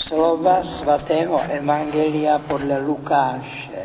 Slova svatého evangelia podle Lukáše.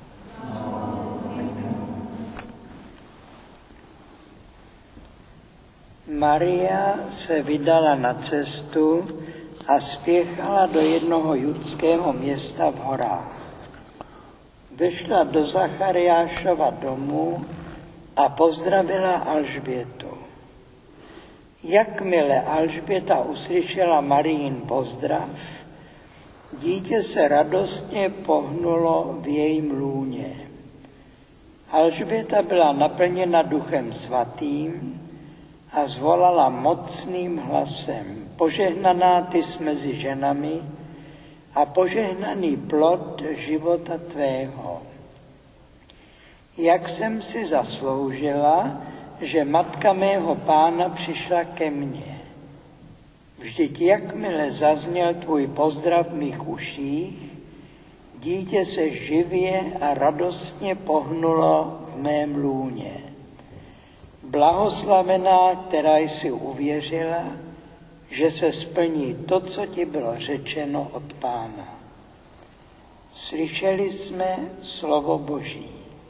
Maria se vydala na cestu a spěchala do jednoho judského města v horách. Vešla do Zachariášova domu a pozdravila Alžbětu. Jakmile Alžběta uslyšela Marijin pozdrav, dítě se radostně pohnulo v jejím lůně. Alžběta byla naplněna Duchem svatým a zvolala mocným hlasem: Požehnaná ty jsi mezi ženami a požehnaný plod života tvého. Jak jsem si zasloužila, že matka mého Pána přišla ke mně. Vždyť jakmile zazněl tvůj pozdrav v mých uších, dítě se živě a radostně pohnulo v mém lůně. Blahoslavená, která jsi uvěřila, že se splní to, co ti bylo řečeno od Pána. Slyšeli jsme slovo Boží.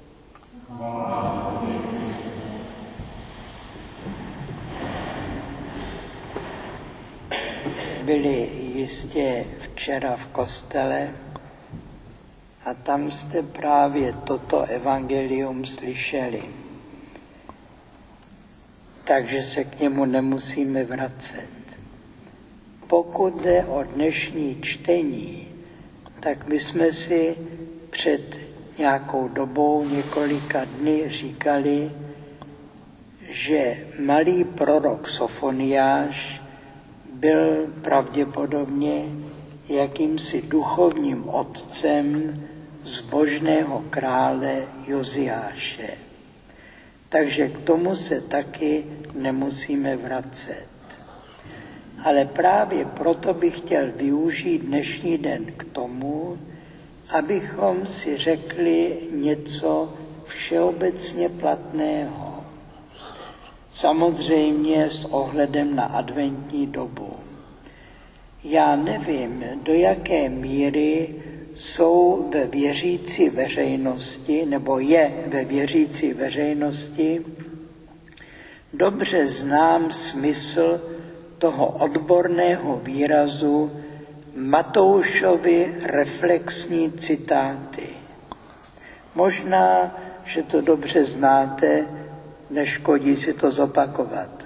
Byli jistě včera v kostele a tam jste právě toto evangelium slyšeli. Takže se k němu nemusíme vracet. Pokud jde o dnešní čtení, tak my jsme si před nějakou dobou, několika dny říkali, že malý prorok Sofoniáš byl pravděpodobně jakýmsi duchovním otcem zbožného krále Joziáše. Takže k tomu se taky nemusíme vracet. Ale právě proto bych chtěl využít dnešní den k tomu, abychom si řekli něco všeobecně platného. Samozřejmě s ohledem na adventní dobu. Já nevím, do jaké míry jsou ve věřící veřejnosti, nebo je ve věřící veřejnosti, dobře znám smysl toho odborného výrazu Matoušovy reflexní citáty. Možná, že to dobře znáte, neškodí si to zopakovat.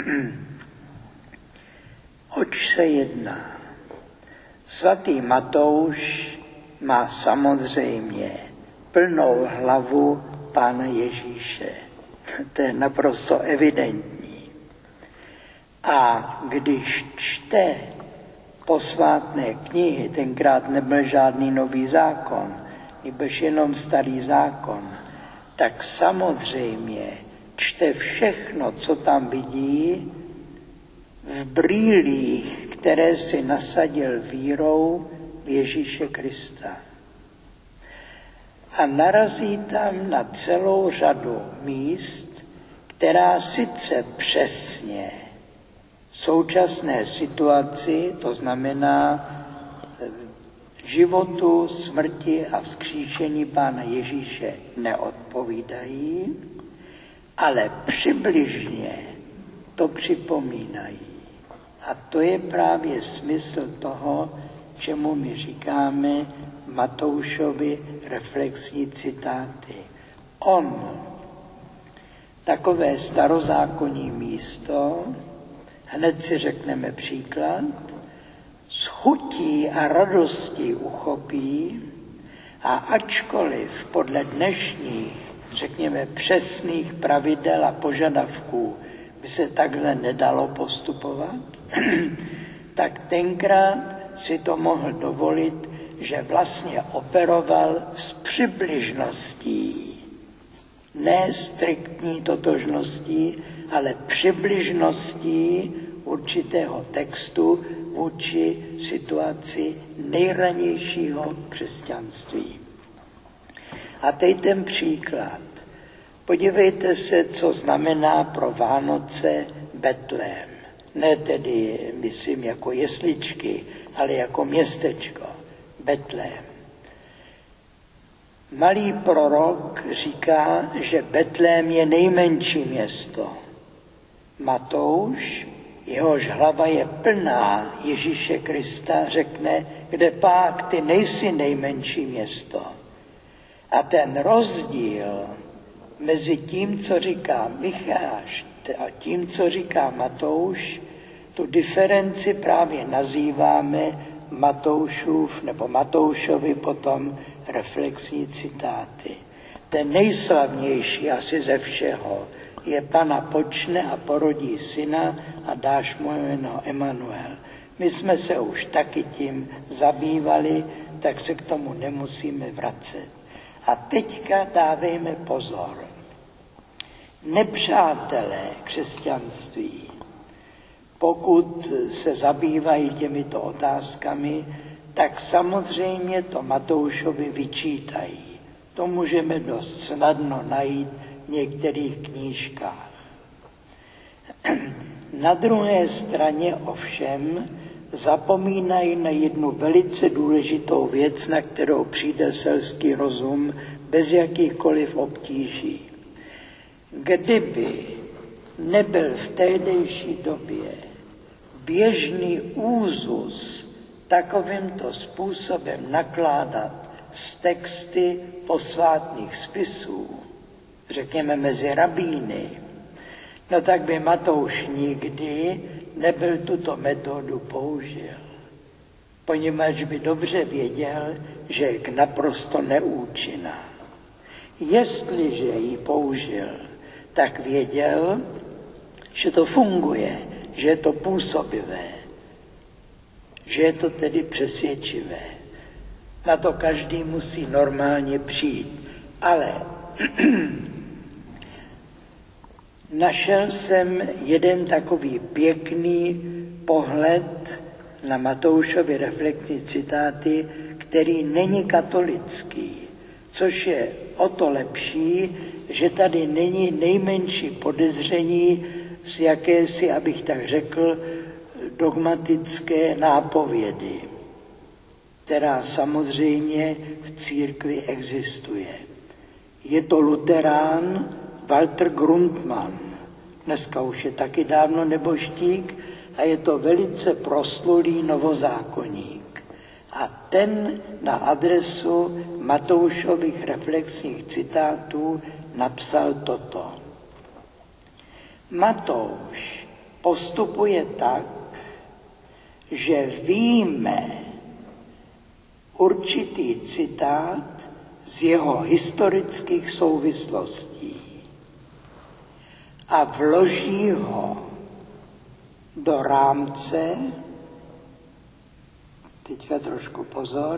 Oč se jedná? Svatý Matouš má samozřejmě plnou hlavu Pána Ježíše. To je naprosto evidentní. A když čte posvátné knihy, tenkrát nebyl žádný nový zákon, nebož jenom starý zákon, tak samozřejmě čte všechno, co tam vidí, v brýlích, které si nasadil vírou v Ježíše Krista. A narazí tam na celou řadu míst, která sice přesně současné situaci, to znamená životu, smrti a vzkříšení Pána Ježíše neodpovídají, ale přibližně to připomínají. A to je právě smysl toho, čemu my říkáme Matoušovi reflexní citáty. On, takové starozákonní místo, hned si řekneme příklad, s chutí a radostí uchopí a ačkoliv podle dnešních, řekněme, přesných pravidel a požadavků by se takhle nedalo postupovat, tak tenkrát si to mohl dovolit, že vlastně operoval s přibližností. Ne striktní totožností, ale přibližností určitého textu vůči situaci nejranějšího křesťanství. A teď ten příklad. Podívejte se, co znamená pro Vánoce Betlém. Ne tedy, myslím, jako jesličky, ale jako městečko, Betlém. Malý prorok říká, že Betlém je nejmenší město. Matouš, jehož hlava je plná Ježíše Krista, řekne, kde pak ty nejsi nejmenší město. A ten rozdíl mezi tím, co říká Micháš a tím, co říká Matouš, tu diferenci právě nazýváme Matoušův nebo Matoušovi potom reflexní citáty. Ten nejslavnější asi ze všeho je Pana počne a porodí syna a dáš mu jméno Emanuel. My jsme se už taky tím zabývali, tak se k tomu nemusíme vracet. A teďka dávejme pozor. Nepřátelé křesťanství, pokud se zabývají těmito otázkami, tak samozřejmě to Matoušovi vyčítají. To můžeme dost snadno najít v některých knížkách. Na druhé straně ovšem zapomínají na jednu velice důležitou věc, na kterou přijde selský rozum bez jakýchkoliv obtíží. Kdyby nebyl v tehdejší době běžný úzus takovýmto způsobem nakládat s texty posvátných spisů, řekněme mezi rabíny, no tak by Matouš nikdy nebyl tuto metodu použil, poněvadž by dobře věděl, že je naprosto neúčinná. Jestliže ji použil, tak věděl, že to funguje, že je to působivé, že je to tedy přesvědčivé. Na to každý musí normálně přijít. Ale našel jsem jeden takový pěkný pohled na Matoušovy reflexní citáty, který není katolický, což je o to lepší, že tady není nejmenší podezření z jakési, abych tak řekl, dogmatické nápovědy, která samozřejmě v církvi existuje. Je to luterán Walter Grundmann, dneska už je taky dávno nebožtík, a je to velice proslulý novozákonník. A ten na adresu Matoušových reflexních citátů napsal toto. Matouš postupuje tak, že víme určitý citát z jeho historických souvislostí a vloží ho do rámce, teďka trošku pozor,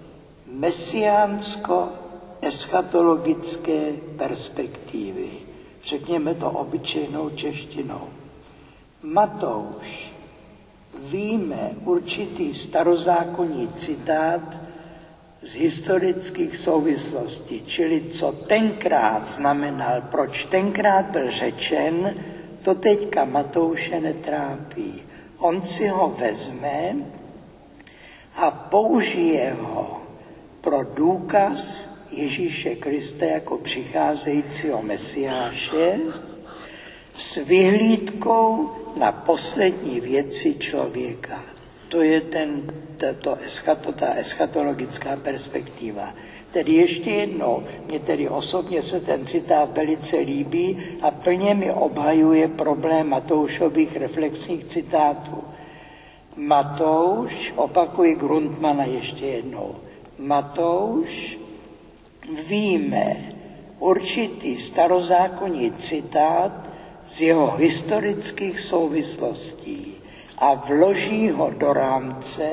mesiánsko-eschatologické perspektivy. Řekněme to obyčejnou češtinou. Matouš víme určitý starozákonní citát z historických souvislostí, čili co tenkrát znamenal, proč tenkrát byl řečen, to teďka Matouše netrápí. On si ho vezme a použije ho pro důkaz Ježíše Krista jako přicházejícího Mesiáše s vyhlídkou na poslední věci člověka. To je ta eschatologická perspektiva. Tedy ještě jednou, mně tedy osobně se ten citát velice líbí a plně mi obhajuje problém Matoušových reflexních citátů. Matouš, opakuji Grundmana ještě jednou, Matouš víme určitý starozákonní citát z jeho historických souvislostí a vloží ho do rámce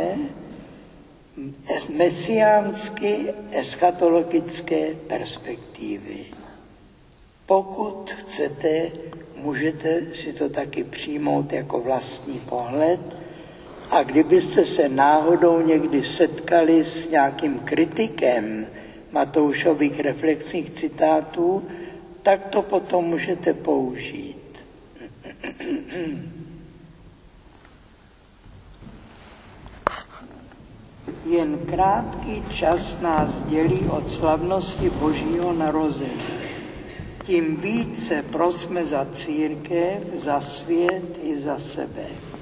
mesiánsky eschatologické perspektivy. Pokud chcete, můžete si to taky přijmout jako vlastní pohled, a kdybyste se náhodou někdy setkali s nějakým kritikem Matoušových reflexních citátů, tak to potom můžete použít. jen krátký čas nás dělí od slavnosti Božího narození. Tím více prosme za církev, za svět i za sebe.